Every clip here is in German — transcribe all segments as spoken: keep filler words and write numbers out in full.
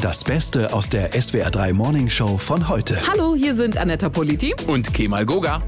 Das Beste aus der S W R drei Morning Show von heute. Hallo, hier sind Anetta Politi und Kemal Goga.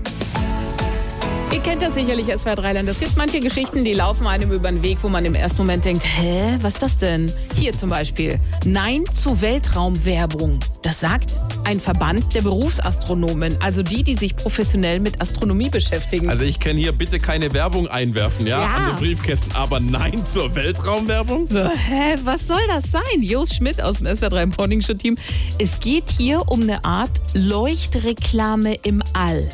Ihr kennt das sicherlich, S W R drei Land. Es gibt manche Geschichten, die laufen einem über den Weg, wo man im ersten Moment denkt, hä, was ist das denn? Hier zum Beispiel, Nein zu Weltraumwerbung. Das sagt ein Verband der Berufsastronomen, also die, die sich professionell mit Astronomie beschäftigen. Also ich kann hier bitte keine Werbung einwerfen, ja, Ja. an den Briefkästen, aber Nein zur Weltraumwerbung? So, hä, was soll das sein? Jos Schmidt aus dem S W R drei Morning Show Team. Es geht hier um eine Art Leuchtreklame im All.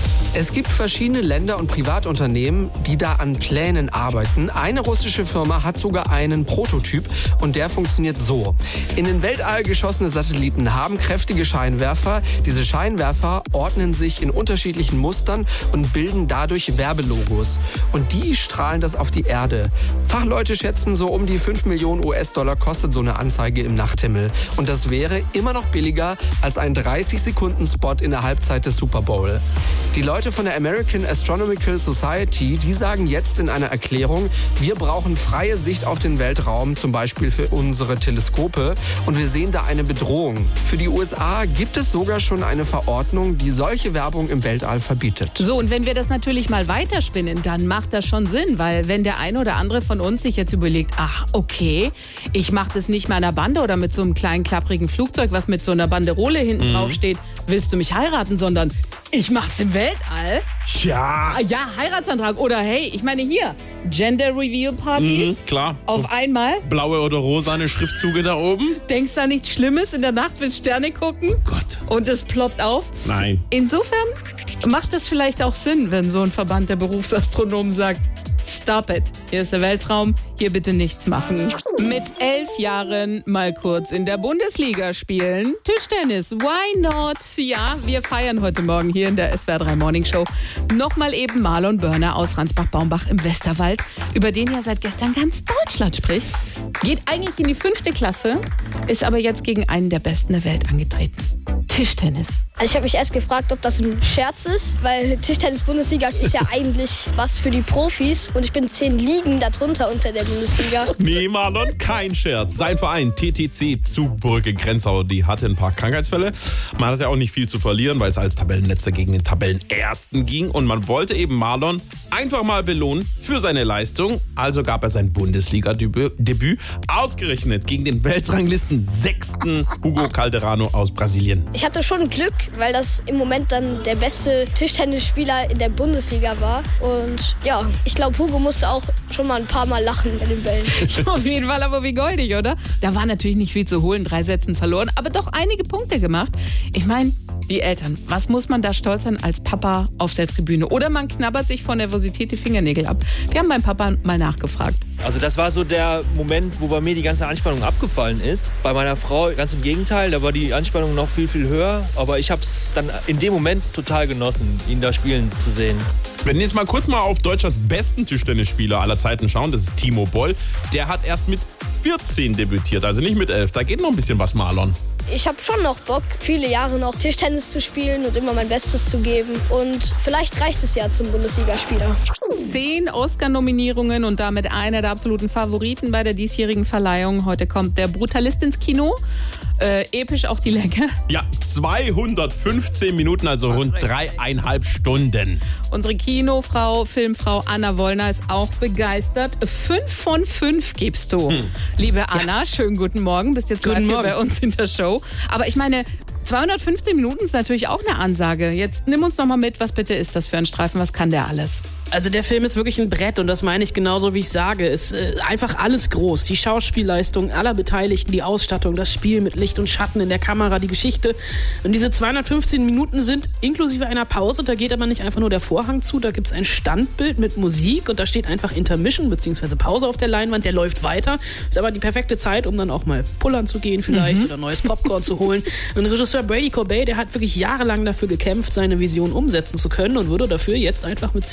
Es gibt verschiedene Länder und Privatunternehmen, die da an Plänen arbeiten. Eine russische Firma hat sogar einen Prototyp und der funktioniert so. In den Weltall geschossene Satelliten haben kräftige Scheinwerfer. Diese Scheinwerfer ordnen sich in unterschiedlichen Mustern und bilden dadurch Werbelogos. Und die strahlen das auf die Erde. Fachleute schätzen, so um die fünf Millionen US-Dollar kostet so eine Anzeige im Nachthimmel. Und das wäre immer noch billiger als ein dreißig-Sekunden-Spot in der Halbzeit des Super Bowl. Die Leute von der American Astronomical Society, die sagen jetzt in einer Erklärung, wir brauchen freie Sicht auf den Weltraum, zum Beispiel für unsere Teleskope. Und wir sehen da eine Bedrohung. Für die U S A gibt es sogar schon eine Verordnung, die solche Werbung im Weltall verbietet. So, und wenn wir das natürlich mal weiterspinnen, dann macht das schon Sinn, weil wenn der eine oder andere von uns sich jetzt überlegt, ach, okay, ich mache das nicht meiner Bande oder mit so einem kleinen klapprigen Flugzeug, was mit so einer Banderole hinten mhm. drauf steht, willst du mich heiraten, sondern ich mach's im Weltall. Ja. Ja, Heiratsantrag. Oder hey, ich meine hier, Gender Reveal Partys. Mhm, klar. Auf so einmal. Blaue oder rosane Schriftzüge da oben. Denkst da nichts Schlimmes? In der Nacht willst Sterne gucken. Gott. Und es ploppt auf. Nein. Insofern macht es vielleicht auch Sinn, wenn so ein Verband der Berufsastronomen sagt, stop it. Hier ist der Weltraum, hier bitte nichts machen. Mit elf Jahren mal kurz in der Bundesliga spielen. Tischtennis, why not? Ja, wir feiern heute Morgen hier in der S W R drei Morning Show nochmal eben Marlon Börner aus Ransbach-Baumbach im Westerwald, über den ja seit gestern ganz Deutschland spricht. Geht eigentlich in die fünfte Klasse, ist aber jetzt gegen einen der Besten der Welt angetreten. Tischtennis. Also ich habe mich erst gefragt, ob das ein Scherz ist, weil Tischtennis-Bundesliga ist ja eigentlich was für die Profis und ich bin zehn Ligen darunter unter der Bundesliga. Nee, Marlon, kein Scherz. Sein Verein T T C Zugbrücke Grenzau, die hatte ein paar Krankheitsfälle. Man hatte auch nicht viel zu verlieren, weil es als Tabellenletzter gegen den Tabellenersten ging und man wollte eben Marlon einfach mal belohnen für seine Leistung. Also gab er sein Bundesliga-Debüt ausgerechnet gegen den Weltranglisten sechsten Hugo Calderano aus Brasilien. Ich hatte schon Glück, weil das im Moment dann der beste Tischtennisspieler in der Bundesliga war. Und ja, ich glaube, Hugo musste auch schon mal ein paar Mal lachen bei den Bällen. Auf jeden Fall aber wie goldig, oder? Da war natürlich nicht viel zu holen, drei Sätzen verloren, aber doch einige Punkte gemacht. Ich meine, die Eltern, was muss man da stolz sein als Papa auf der Tribüne? Oder man knabbert sich vor Nervosität die Fingernägel ab. Wir haben beim Papa mal nachgefragt. Also das war so der Moment, wo bei mir die ganze Anspannung abgefallen ist. Bei meiner Frau ganz im Gegenteil, da war die Anspannung noch viel, viel höher. Aber ich habe es dann in dem Moment total genossen, ihn da spielen zu sehen. Wenn wir jetzt mal kurz mal auf Deutschlands besten Tischtennisspieler aller Zeiten schauen, das ist Timo Boll. Der hat erst mit vierzehn debütiert, also nicht mit elf. Da geht noch ein bisschen was, Marlon. Ich habe schon noch Bock, viele Jahre noch Tischtennis zu spielen und immer mein Bestes zu geben. Und vielleicht reicht es ja zum Bundesligaspieler. Zehn Oscar-Nominierungen und damit einer der absoluten Favoriten bei der diesjährigen Verleihung. Heute kommt der Brutalist ins Kino. Äh, episch auch die Länge. Ja, zweihundertfünfzehn Minuten, also rund dreieinhalb Stunden. Unsere Kinofrau, Filmfrau Anna Wollner ist auch begeistert. Fünf von fünf gibst du. Hm. Liebe Anna, ja. Schönen guten Morgen. Bist jetzt live hier bei uns in der Show. Aber ich meine, zweihundertfünfzehn Minuten ist natürlich auch eine Ansage. Jetzt nimm uns noch mal mit, was bitte ist das für ein Streifen? Was kann der alles? Also der Film ist wirklich ein Brett und das meine ich genauso, wie ich sage. Es ist äh, einfach alles groß. Die Schauspielleistung aller Beteiligten, die Ausstattung, das Spiel mit Licht und Schatten in der Kamera, die Geschichte. Und diese zweihundertfünfzehn Minuten sind inklusive einer Pause. Da geht aber nicht einfach nur der Vorhang zu. Da gibt es ein Standbild mit Musik und da steht einfach Intermission bzw. Pause auf der Leinwand. Der läuft weiter. Ist aber die perfekte Zeit, um dann auch mal pullern zu gehen vielleicht mhm. oder neues Popcorn zu holen. Und Regisseur Brady Corbet, der hat wirklich jahrelang dafür gekämpft, seine Vision umsetzen zu können und wurde dafür jetzt einfach mit zehn Nominierungen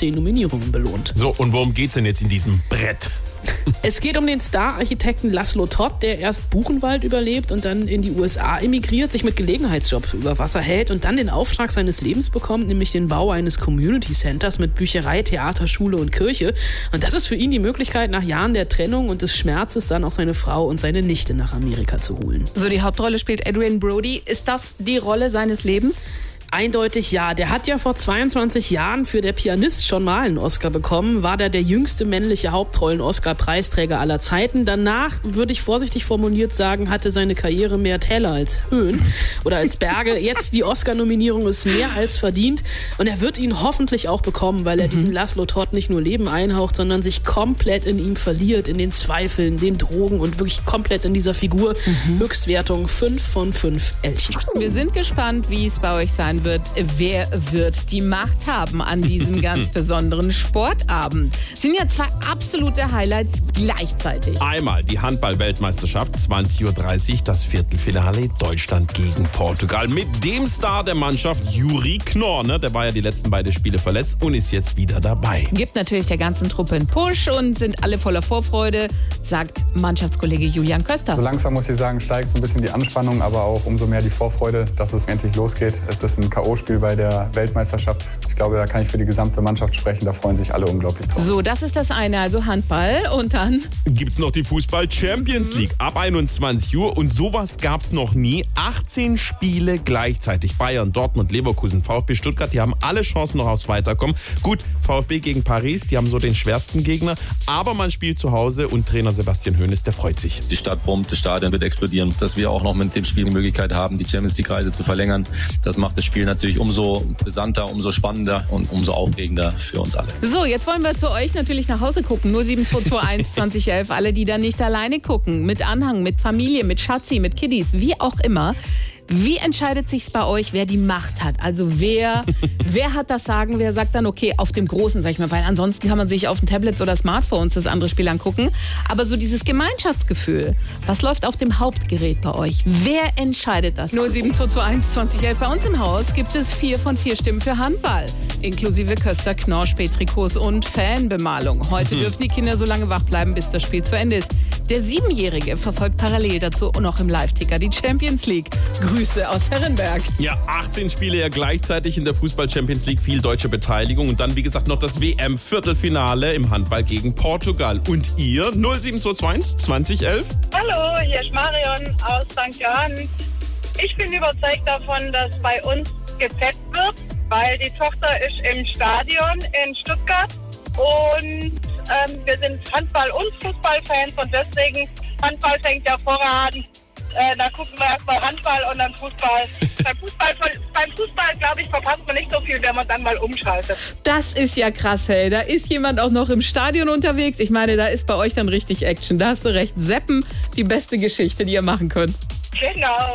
Nominierungen belohnt. So, und worum geht's denn jetzt in diesem Brett? Es geht um den Star-Architekten Laszlo Todd, der erst Buchenwald überlebt und dann in die U S A emigriert, sich mit Gelegenheitsjobs über Wasser hält und dann den Auftrag seines Lebens bekommt, nämlich den Bau eines Community Centers mit Bücherei, Theater, Schule und Kirche. Und das ist für ihn die Möglichkeit, nach Jahren der Trennung und des Schmerzes dann auch seine Frau und seine Nichte nach Amerika zu holen. So, die Hauptrolle spielt Adrien Brody. Ist das die Rolle seines Lebens? Eindeutig ja. Der hat ja vor zweiundzwanzig Jahren für Der Pianist schon mal einen Oscar bekommen, war da der jüngste männliche Hauptrollen-Oscar-Preisträger aller Zeiten. Danach, würde ich vorsichtig formuliert sagen, hatte seine Karriere mehr Täler als Höhen oder als Berge. Jetzt die Oscar-Nominierung ist mehr als verdient und er wird ihn hoffentlich auch bekommen, weil er mhm. diesen Laszlo Todd nicht nur Leben einhaucht, sondern sich komplett in ihm verliert, in den Zweifeln, den Drogen und wirklich komplett in dieser Figur. Mhm. Höchstwertung fünf von fünf Elchen. Wir sind gespannt, wie es bei euch sein wird. Wer wird die Macht haben an diesem ganz besonderen Sportabend? Es sind ja zwei absolute Highlights gleichzeitig. Einmal die Handball-Weltmeisterschaft, zwanzig Uhr dreißig, das Viertelfinale Deutschland gegen Portugal. Mit dem Star der Mannschaft, Juri Knorr. Ne? Der war ja die letzten beiden Spiele verletzt und ist jetzt wieder dabei. Gibt natürlich der ganzen Truppe einen Push und sind alle voller Vorfreude, sagt Mannschaftskollege Julian Köster. So langsam, muss ich sagen, steigt so ein bisschen die Anspannung, aber auch umso mehr die Vorfreude, dass es endlich losgeht. Es ist ein K O-Spiel bei der Weltmeisterschaft. Ich glaube, da kann ich für die gesamte Mannschaft sprechen. Da freuen sich alle unglaublich drauf. So, das ist das eine, also Handball. Und dann gibt es noch die Fußball-Champions League ab einundzwanzig Uhr. Und sowas gab es noch nie. achtzehn Spiele gleichzeitig. Bayern, Dortmund, Leverkusen, VfB Stuttgart, die haben alle Chancen noch aufs Weiterkommen. Gut, VfB gegen Paris, die haben so den schwersten Gegner. Aber man spielt zu Hause und Trainer Sebastian Hoeneß, der freut sich. Die Stadt brummt, das Stadion wird explodieren. Dass wir auch noch mit dem Spiel die Möglichkeit haben, die Champions-League-Reise zu verlängern, das macht das Spiel natürlich umso brisanter, umso spannender und umso aufregender für uns alle. So, jetzt wollen wir zu euch natürlich nach Hause gucken. null sieben zwei zwei eins zwanzig elf. Alle, die da nicht alleine gucken. Mit Anhang, mit Familie, mit Schatzi, mit Kiddies, wie auch immer. Wie entscheidet sich's bei euch, wer die Macht hat? Also wer, wer hat das Sagen? Wer sagt dann, okay, auf dem Großen, sag ich mal, weil ansonsten kann man sich auf dem Tablet oder Smartphones das andere Spiel angucken. Aber so dieses Gemeinschaftsgefühl, was läuft auf dem Hauptgerät bei euch? Wer entscheidet das? null sieben zwei zwei eins zwanzig elf. Bei uns im Haus gibt es vier von vier Stimmen für Handball. Inklusive Köster, Knorr, Spättrikots und Fanbemalung. Heute mhm. dürfen die Kinder so lange wach bleiben, bis das Spiel zu Ende ist. Der Siebenjährige verfolgt parallel dazu noch im Live-Ticker die Champions League. Grüße aus Herrenberg. Ja, achtzehn Spiele ja gleichzeitig in der Fußball-Champions League, viel deutsche Beteiligung und dann, wie gesagt, noch das W M-Viertelfinale im Handball gegen Portugal. Und ihr? null sieben zwei zwei eins zwanzig elf? Hallo, hier ist Marion aus Sankt Johann. Ich bin überzeugt davon, dass bei uns gefetzt wird, weil die Tochter ist im Stadion in Stuttgart und ähm, wir sind Handball- und Fußballfans und deswegen, Handball fängt ja voran. Äh, da gucken wir erstmal Handball und dann Fußball. beim Fußball, beim Fußball glaube ich, verpasst man nicht so viel, wenn man dann mal umschaltet. Das ist ja krass, hey. Da ist jemand auch noch im Stadion unterwegs. Ich meine, da ist bei euch dann richtig Action. Da hast du recht. Seppen, die beste Geschichte, die ihr machen könnt. Genau.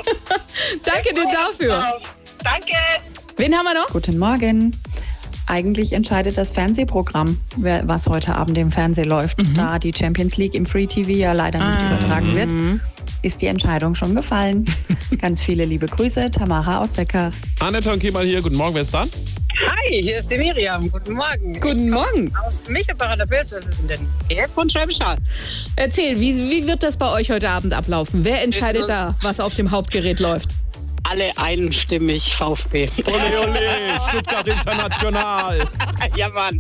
Danke dir dafür. Danke. Wen haben wir noch? Guten Morgen. Eigentlich entscheidet das Fernsehprogramm, was heute Abend im Fernsehen läuft. Mhm. Da die Champions League im Free T V ja leider nicht ah. übertragen wird, ist die Entscheidung schon gefallen. Ganz viele liebe Grüße, Tamara aus Decker. Annette und Kemal hier, guten Morgen, wer ist da? Hi, hier ist die Miriam, guten Morgen. Guten Morgen. Aus Michel-Parader-Pilz, das ist in der Nähe von Schwäbisch Hall. Erzähl, wie, wie wird das bei euch heute Abend ablaufen? Wer entscheidet da, was auf dem Hauptgerät läuft? Alle einstimmig VfB. Ole, ole, Stuttgart International. Ja, Mann.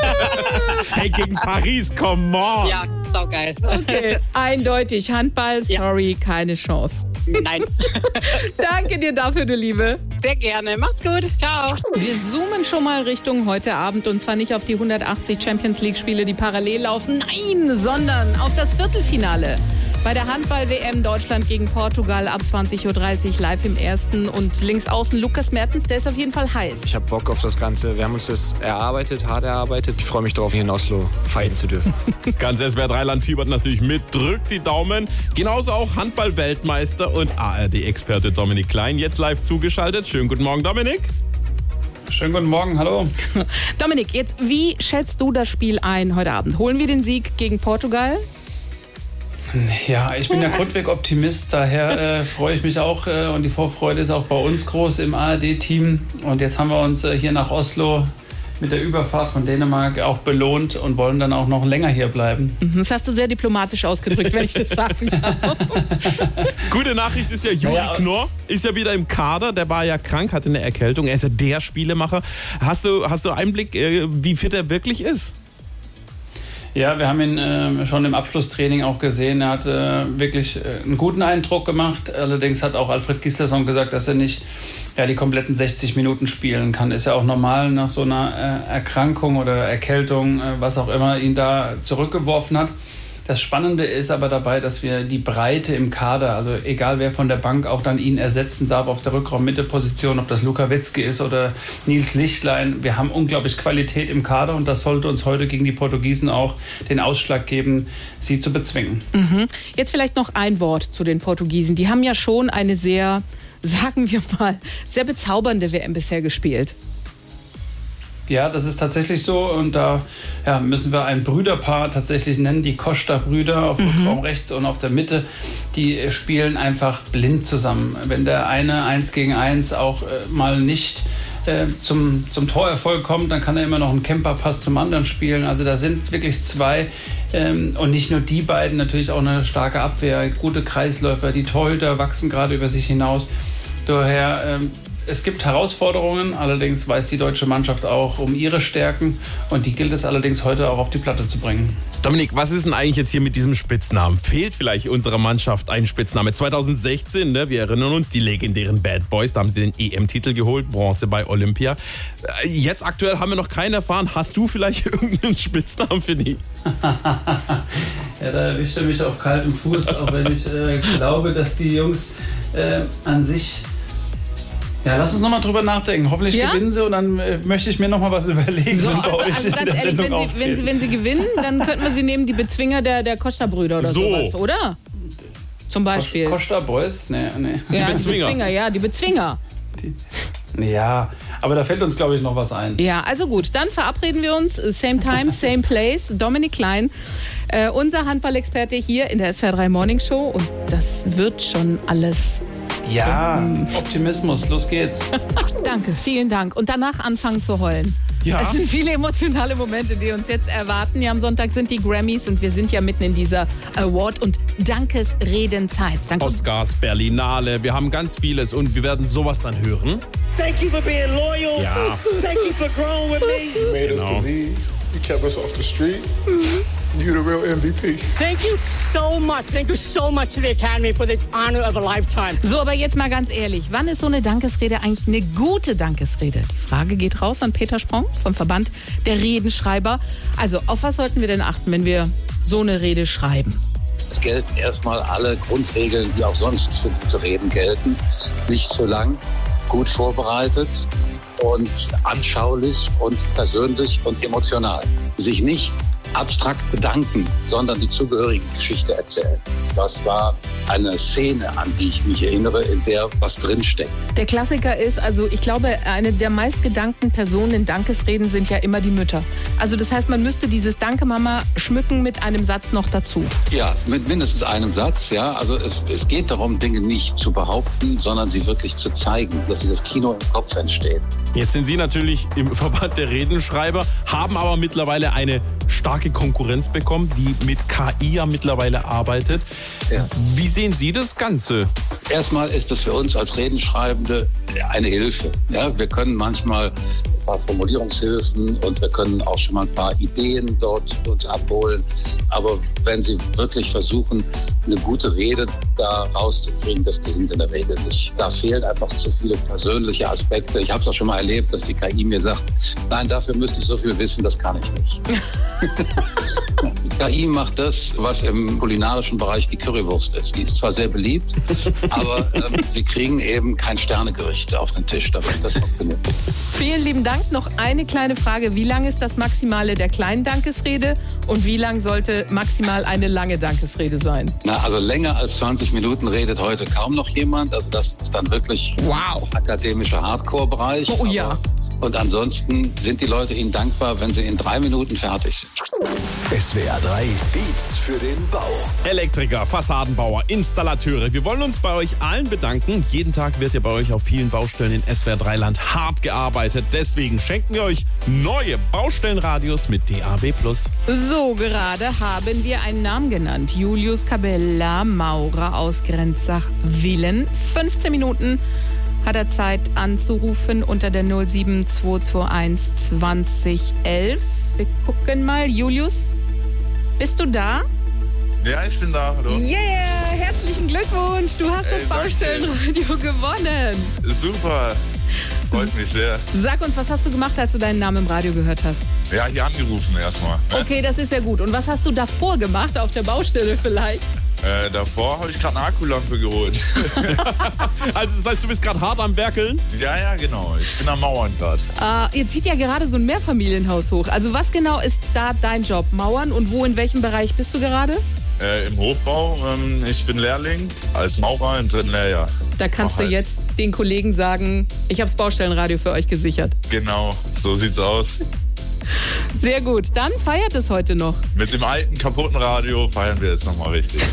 Hey, gegen Paris, come on. Ja, saugeil. Okay, eindeutig. Handball, sorry, ja. Keine Chance. Nein. Danke dir dafür, du Liebe. Sehr gerne. Macht's gut. Ciao. Wir zoomen schon mal Richtung heute Abend und zwar nicht auf die hundertachtzig Champions League Spiele, die parallel laufen. Nein, sondern auf das Viertelfinale. Bei der Handball-W M Deutschland gegen Portugal ab zwanzig Uhr dreißig live im ersten und links außen Lukas Mertens, der ist auf jeden Fall heiß. Ich habe Bock auf das Ganze. Wir haben uns das erarbeitet, hart erarbeitet. Ich freue mich darauf, hier in Oslo fighten zu dürfen. Ganz S W R drei Land fiebert natürlich mit, drückt die Daumen. Genauso auch Handball-Weltmeister und A R D-Experte Dominik Klein, jetzt live zugeschaltet. Schönen guten Morgen, Dominik. Schönen guten Morgen, hallo. Dominik, jetzt wie schätzt du das Spiel ein heute Abend? Holen wir den Sieg gegen Portugal? Ja, ich bin ja grundweg Optimist, daher äh, freue ich mich auch äh, und die Vorfreude ist auch bei uns groß im A R D-Team. Und jetzt haben wir uns äh, hier nach Oslo mit der Überfahrt von Dänemark auch belohnt und wollen dann auch noch länger hier bleiben. Das hast du sehr diplomatisch ausgedrückt, wenn ich das sagen darf. Gute Nachricht ist ja, Juri ja, ja. Knorr ist ja wieder im Kader. Der war ja krank, hatte eine Erkältung. Er ist ja der Spielemacher. Hast du, hast du Einblick, wie fit er wirklich ist? Ja, wir haben ihn äh, schon im Abschlusstraining auch gesehen. Er hat äh, wirklich äh, einen guten Eindruck gemacht. Allerdings hat auch Alfred Gislason gesagt, dass er nicht ja, die kompletten sechzig Minuten spielen kann. Ist ja auch normal nach so einer äh, Erkrankung oder Erkältung, äh, was auch immer ihn da zurückgeworfen hat. Das Spannende ist aber dabei, dass wir die Breite im Kader, also egal wer von der Bank auch dann ihn ersetzen darf auf der Rückraum-Mitte-Position, ob das Luka Witzke ist oder Nils Lichtlein, wir haben unglaublich Qualität im Kader und das sollte uns heute gegen die Portugiesen auch den Ausschlag geben, sie zu bezwingen. Mhm. Jetzt vielleicht noch ein Wort zu den Portugiesen. Die haben ja schon eine sehr, sagen wir mal, sehr bezaubernde W M bisher gespielt. Ja, das ist tatsächlich so und da ja, müssen wir ein Brüderpaar tatsächlich nennen, die Costa-Brüder auf mhm. Raum rechts und auf der Mitte, die spielen einfach blind zusammen. Wenn der eine eins gegen eins auch äh, mal nicht äh, zum, zum Torerfolg kommt, dann kann er immer noch einen Camperpass zum anderen spielen. Also da sind wirklich zwei ähm, und nicht nur die beiden, natürlich auch eine starke Abwehr, gute Kreisläufer, die Torhüter wachsen gerade über sich hinaus. Daher ähm, es gibt Herausforderungen, allerdings weiß die deutsche Mannschaft auch um ihre Stärken und die gilt es allerdings heute auch auf die Platte zu bringen. Dominik, was ist denn eigentlich jetzt hier mit diesem Spitznamen? Fehlt vielleicht unserer Mannschaft ein Spitzname? zwanzig sechzehn, ne, wir erinnern uns, die legendären Bad Boys, da haben sie den E M-Titel geholt, Bronze bei Olympia. Jetzt aktuell haben wir noch keinen erfahren. Hast du vielleicht irgendeinen Spitznamen für die? Ja, da erwischt er mich auf kaltem Fuß, auch wenn ich äh, glaube, dass die Jungs äh, an sich... Ja, lass uns nochmal drüber nachdenken. Hoffentlich ja? gewinnen sie und dann äh, möchte ich mir nochmal was überlegen. So, also, also ganz ehrlich, wenn sie, wenn, sie, wenn sie gewinnen, dann könnten wir sie nehmen, die Bezwinger der, der Costa-Brüder oder so. sowas, oder? Zum Beispiel. Costa Boys? Nee, nee. Ja, die Bezwinger. die Bezwinger, ja, die Bezwinger. Die, ja, aber da fällt uns, glaube ich, noch was ein. Ja, also gut, dann verabreden wir uns. Same time, same place. Dominik Klein, äh, unser Handballexperte hier in der S W R drei Morning Show. Und das wird schon alles... Ja, Optimismus, los geht's. Danke, vielen Dank. Und danach anfangen zu heulen. Ja. Es sind viele emotionale Momente, die uns jetzt erwarten. Ja, am Sonntag sind die Grammys und wir sind ja mitten in dieser Award- und Dankesredenzeit. Danke. Oscars, Berlinale, wir haben ganz vieles und wir werden sowas dann hören. Thank you for being loyal. Ja. Thank you for growing with me. You made genau. us believe. You kept us off the street. You're the real M V P. Thank you so much. Thank you so much to the Academy for this honor of a lifetime. So, aber jetzt mal ganz ehrlich, wann ist so eine Dankesrede eigentlich eine gute Dankesrede? Die Frage geht raus an Peter Sprong vom Verband der Redenschreiber. Also, auf was sollten wir denn achten, wenn wir so eine Rede schreiben? Es gelten erstmal alle Grundregeln, die auch sonst für gute Reden gelten. Nicht zu lang, gut vorbereitet und anschaulich und persönlich und emotional. Sich nicht abstrakt bedanken, sondern die zugehörige Geschichte erzählen. Das war eine Szene, an die ich mich erinnere, in der was drinsteckt. Der Klassiker ist, also ich glaube, eine der meistgedankten Personen in Dankesreden sind ja immer die Mütter. Also das heißt, man müsste dieses Danke Mama schmücken mit einem Satz noch dazu. Ja, mit mindestens einem Satz, ja. Also es, es geht darum, Dinge nicht zu behaupten, sondern sie wirklich zu zeigen, dass das Kino im Kopf entsteht. Jetzt sind Sie natürlich im Verband der Redenschreiber, haben aber mittlerweile eine starke Konkurrenz bekommen, die mit K I ja mittlerweile arbeitet. Ja. Wie sehen Sie das Ganze? Erstmal ist es für uns als Redenschreibende eine Hilfe. Ja, wir können manchmal ein paar Formulierungshilfen und wir können auch schon mal ein paar Ideen dort uns abholen. Aber wenn Sie wirklich versuchen, eine gute Rede da rauszukriegen, das gelingt in der Regel nicht. Da fehlen einfach zu viele persönliche Aspekte. Ich habe es auch schon mal erlebt, dass die K I mir sagt, nein, dafür müsste ich so viel wissen, das kann ich nicht. Die K I macht das, was im kulinarischen Bereich die Currywurst ist. Die ist zwar sehr beliebt, aber ähm, sie kriegen eben kein Sternegericht auf den Tisch, damit das funktioniert. Vielen lieben Dank. Noch eine kleine Frage. Wie lang ist das Maximale der kleinen Dankesrede und wie lang sollte maximal eine lange Dankesrede sein? Na, also länger als zwanzig Minuten redet heute kaum noch jemand. Also das ist dann wirklich wow. akademischer Hardcore-Bereich. Oh ja. Und ansonsten sind die Leute Ihnen dankbar, wenn sie in drei Minuten fertig sind. S W R drei Beats für den Bau. Elektriker, Fassadenbauer, Installateure. Wir wollen uns bei euch allen bedanken. Jeden Tag wird ja bei euch auf vielen Baustellen in S W R drei Land hart gearbeitet. Deswegen schenken wir euch neue Baustellenradios mit D A B plus. So, gerade haben wir einen Namen genannt. Julius Cabella, Maurer aus Grenzach-Willen. fünfzehn Minuten hat er Zeit anzurufen unter der null sieben zwei zwei eins zwanzig elf. Wir gucken mal. Julius, bist du da? Ja, ich bin da. Hallo. Yeah, herzlichen Glückwunsch. Du hast Ey, das Baustellenradio gewonnen. Super. Freut mich sehr. Sag uns, was hast du gemacht, als du deinen Namen im Radio gehört hast? Ja, hier angerufen erstmal. Okay, das ist ja gut. Und was hast du davor gemacht, auf der Baustelle vielleicht? Äh, davor habe ich gerade eine Akkulampe geholt. Also das heißt, du bist gerade hart am Werkeln? Ja, ja, genau. Ich bin am Mauern gerade. Äh, jetzt zieht ja gerade so ein Mehrfamilienhaus hoch. Also was genau ist da dein Job? Mauern und wo, in welchem Bereich bist du gerade? Äh, Im Hochbau. Ähm, ich bin Lehrling als Maurer im dritten Lehrjahr. Da kannst Mach du halt. jetzt den Kollegen sagen, ich habe das Baustellenradio für euch gesichert. Genau, so sieht's aus. Sehr gut, dann feiert es heute noch. Mit dem alten, kaputten Radio feiern wir jetzt nochmal richtig.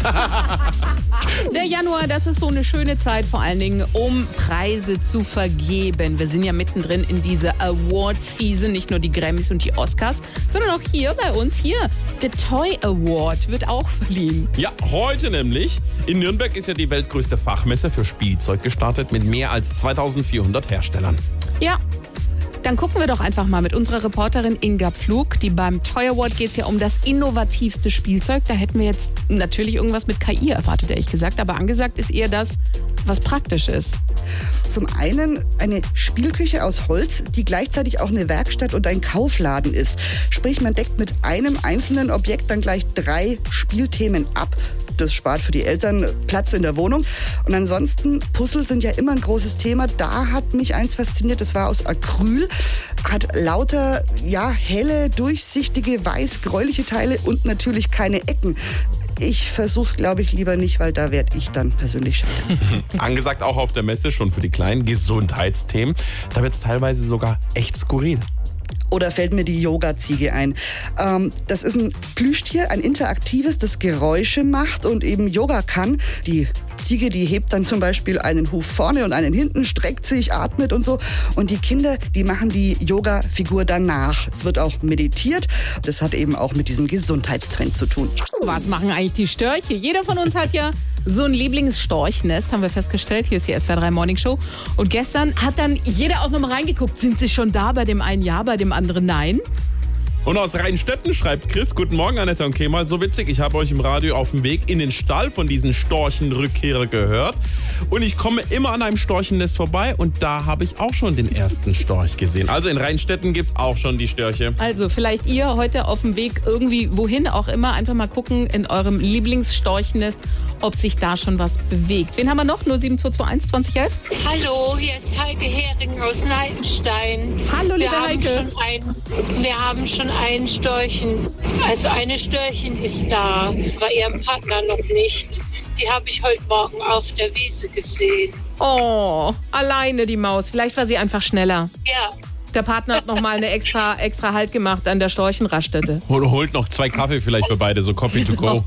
Der Januar, das ist so eine schöne Zeit, vor allen Dingen, um Preise zu vergeben. Wir sind ja mittendrin in dieser Award-Season, nicht nur die Grammys und die Oscars, sondern auch hier bei uns, hier, der Toy Award wird auch verliehen. Ja, heute nämlich. In Nürnberg ist ja die weltgrößte Fachmesse für Spielzeug gestartet mit mehr als zweitausendvierhundert Herstellern. Ja. Dann gucken wir doch einfach mal mit unserer Reporterin Inga Pflug. Die beim Toy Award geht es ja um das innovativste Spielzeug. Da hätten wir jetzt natürlich irgendwas mit K I erwartet, ehrlich gesagt. Aber angesagt ist eher das, was praktisch ist. Zum einen eine Spielküche aus Holz, die gleichzeitig auch eine Werkstatt und ein Kaufladen ist. Sprich, man deckt mit einem einzelnen Objekt dann gleich drei Spielthemen ab. Das spart für die Eltern Platz in der Wohnung. Und ansonsten, Puzzle sind ja immer ein großes Thema. Da hat mich eins fasziniert, das war aus Acryl. Hat lauter, ja, helle, durchsichtige, weiß-gräuliche Teile und natürlich keine Ecken. Ich versuch's, glaube ich, lieber nicht, weil da werde ich dann persönlich scheitern. Angesagt auch auf der Messe, schon für die kleinen Gesundheitsthemen. Da wird's teilweise sogar echt skurril. Oder fällt mir die Yoga-Ziege ein. Ähm, das ist ein Plüschtier, ein interaktives, das Geräusche macht und eben Yoga kann. Die Ziege, die hebt dann zum Beispiel einen Huf vorne und einen hinten, streckt sich, atmet und so. Und die Kinder, die machen die Yoga-Figur danach. Es wird auch meditiert. Das hat eben auch mit diesem Gesundheitstrend zu tun. Was machen eigentlich die Störche? Jeder von uns hat ja so ein Lieblingsstorchnest, haben wir festgestellt. Hier ist die S W R drei Morning Show. Und gestern hat dann jeder auch nochmal reingeguckt. Sind sie schon da? Bei dem einen ja, bei dem anderen nein. Und aus Rheinstetten schreibt Chris, guten Morgen Annette und Kemal, so witzig, ich habe euch im Radio auf dem Weg in den Stall von diesen Storchenrückkehrer gehört und ich komme immer an einem Storchennest vorbei und da habe ich auch schon den ersten Storch gesehen. Also in Rheinstetten gibt es auch schon die Störche. Also vielleicht ihr heute auf dem Weg irgendwie wohin auch immer, einfach mal gucken in eurem Lieblingsstorchennest, ob sich da schon was bewegt. Wen haben wir noch? null sieben zwei zwei eins zwanzig elf. Hallo, hier ist Heike Hering aus Neidenstein. Hallo, liebe wir haben Heike. Schon ein, wir haben schon einen Storchen. Also eine Störchen ist da, bei ihrem Partner noch nicht. Die habe ich heute Morgen auf der Wiese gesehen. Oh, alleine die Maus. Vielleicht war sie einfach schneller. Ja. Der Partner hat noch mal eine extra, extra Halt gemacht an der Storchenraststätte. Oder holt noch zwei Kaffee vielleicht für beide, so Coffee to go.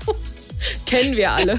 Kennen wir alle.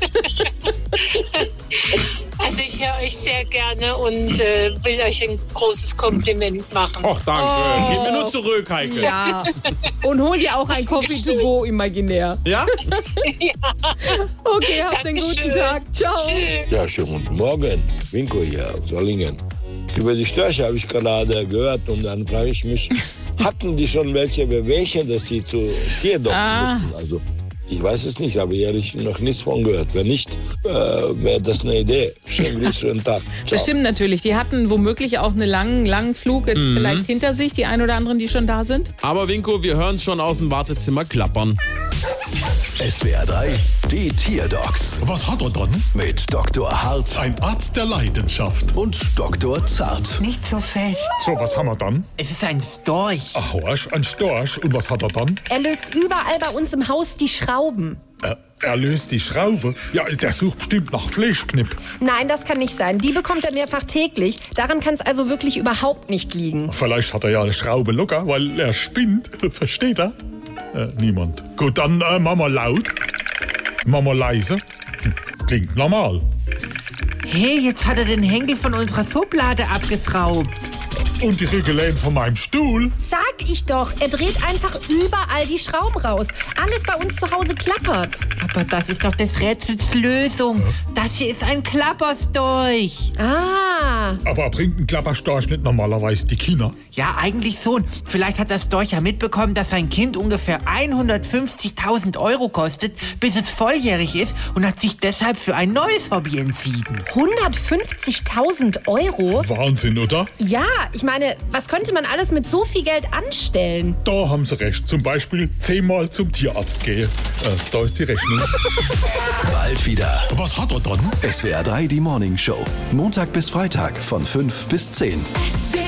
Also ich höre euch sehr gerne und äh, will euch ein großes Kompliment machen. Ach, danke. Oh. Gehen wir nur zurück, Heike. Ja. Und hol dir auch ein Coffee to go imaginär. Ja? Ja. Okay, habt einen guten Tag. Ciao. Tschüss. Ja, schönen guten Morgen. Winko hier aus Sollingen. Über die Störche habe ich gerade gehört und dann frage ich mich, hatten die schon welche Bewegchen, dass sie zu Tierdoc ah. mussten? Also ich weiß es nicht, habe ehrlich noch nichts von gehört. Wenn nicht, äh, wäre das eine Idee. Schönen Gruß, schönen Tag. Ciao. Bestimmt natürlich. Die hatten womöglich auch einen langen, langen Flug jetzt Mhm. vielleicht hinter sich, die ein oder anderen, die schon da sind. Aber Winko, wir hören es schon aus dem Wartezimmer klappern. S W R drei, die Tierdocs. Was hat er dann? Mit Doktor Hart. Ein Arzt der Leidenschaft. Und Doktor Zart. Nicht so fest. So, was haben wir dann? Es ist ein Storch. Ach, Horsch, ein Storch. Und was hat er dann? Er löst überall bei uns im Haus die Schrauben. Äh, Er löst die Schraube. Ja, der sucht bestimmt nach Fleischknipp. Nein, das kann nicht sein. Die bekommt er mehrfach täglich. Daran kann es also wirklich überhaupt nicht liegen. Vielleicht hat er ja eine Schraube locker, weil er spinnt. Versteht er? Äh, niemand. Gut, dann äh, machen wir laut. Machen wir leise. Hm, klingt normal. Hey, jetzt hat er den Henkel von unserer Schublade abgeschraubt. Und die Rückenlehne von meinem Stuhl. Sag ich doch, er dreht einfach überall die Schrauben raus. Alles bei uns zu Hause klappert. Aber das ist doch des Rätsels Lösung. Ja. Das hier ist ein Klapperstorch. Ah. Aber bringt ein Klapperstorch nicht normalerweise die Kinder? Ja, eigentlich schon. Vielleicht hat das Storch ja mitbekommen, dass sein Kind ungefähr hundertfünfzigtausend Euro kostet, bis es volljährig ist und hat sich deshalb für ein neues Hobby entschieden. hundertfünfzigtausend Euro? Wahnsinn, oder? Ja, ich meine, was könnte man alles mit so viel Geld anstellen? Da haben Sie recht. Zum Beispiel zehnmal zum Tierarzt gehen. Äh, da ist die Rechnung. Bald wieder. Was hat er dann? S W R drei, die Morning Show. Montag bis Freitag von fünf bis zehn. S W